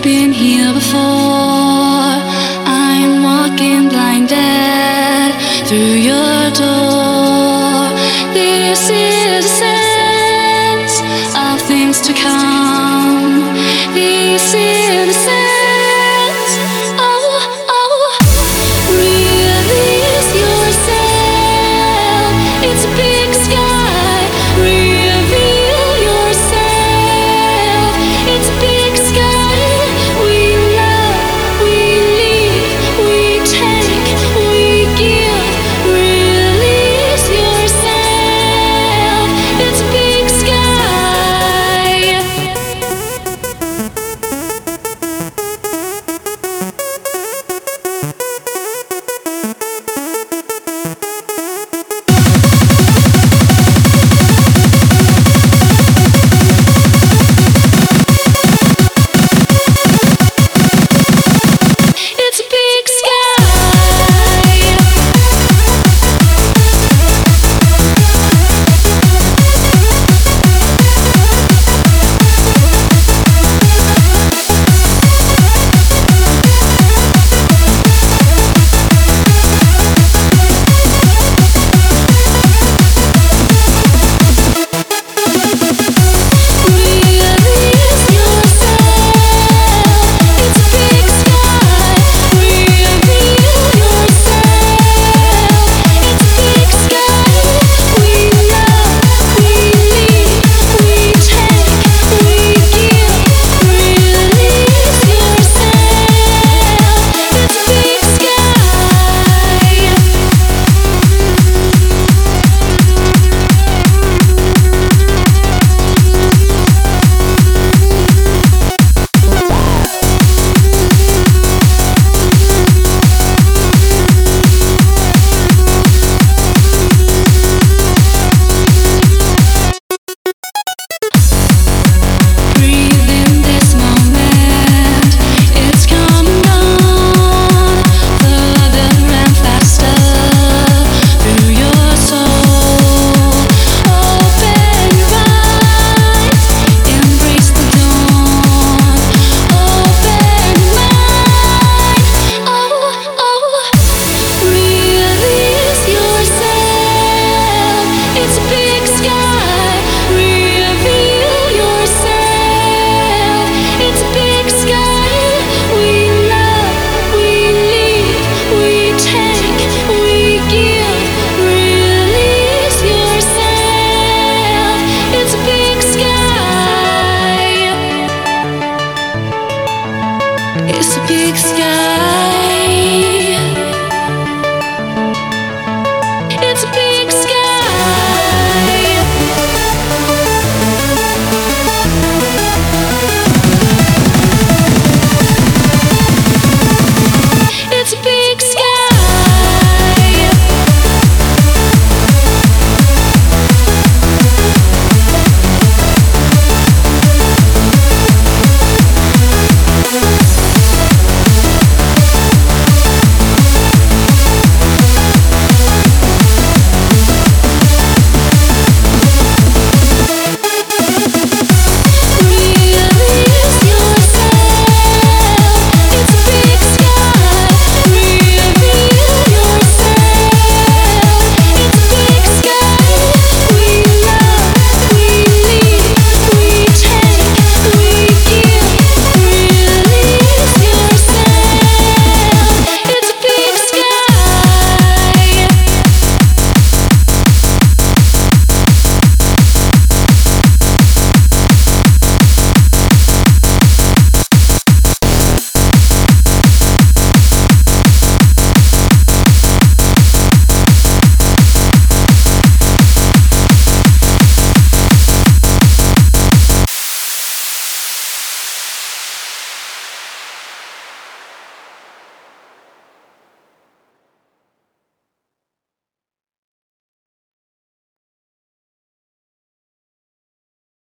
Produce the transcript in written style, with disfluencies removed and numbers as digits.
been here before. I'm walking blinded through your door. This is a sense of things to come. This is a sense. Oh, oh, release yourself. It's a big sky. Reveal yourself. It's a big sky. We love, we leave, we take, we give. Release yourself. It's a big sky. It's a big sky. Release yourself. It's a big sky. Reveal yourself. It's a big sky. We love, we leave, we take, we give. Release yourself. It's a big sky. Breathe in this moment. It's coming on further and faster through your soul. Open your eyes, embrace the dawn. Open your mind. Oh, oh, release yourself. It's a big sky. Reveal yourself. It's a big sky. We love, we leave, we take, we give. Release yourself. It's a big sky. It's a big sky.